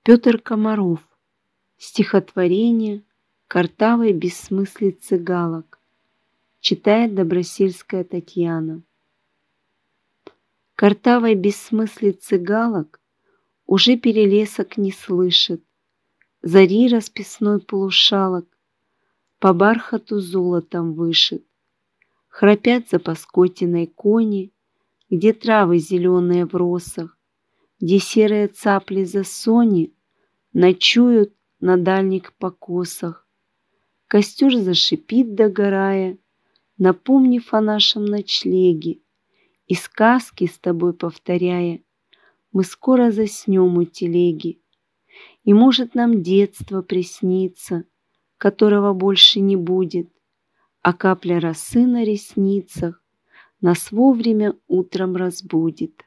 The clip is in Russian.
Петр Комаров. Стихотворение «Картавой бессмыслицы галок». Читает Добросельская Татьяна. Картавой бессмыслицы галок уже перелесок не слышит, зари расписной полушалок по бархату золотом вышит. Храпят за паскотиной кони, где травы зеленые в росах, где серые цапли за сони ночуют на дальних покосах. Костер зашипит, догорая, напомнив о нашем ночлеге, и сказки с тобой повторяя, мы скоро заснем у телеги. И может нам детство приснится, которого больше не будет, а капля росы на ресницах нас вовремя утром разбудит.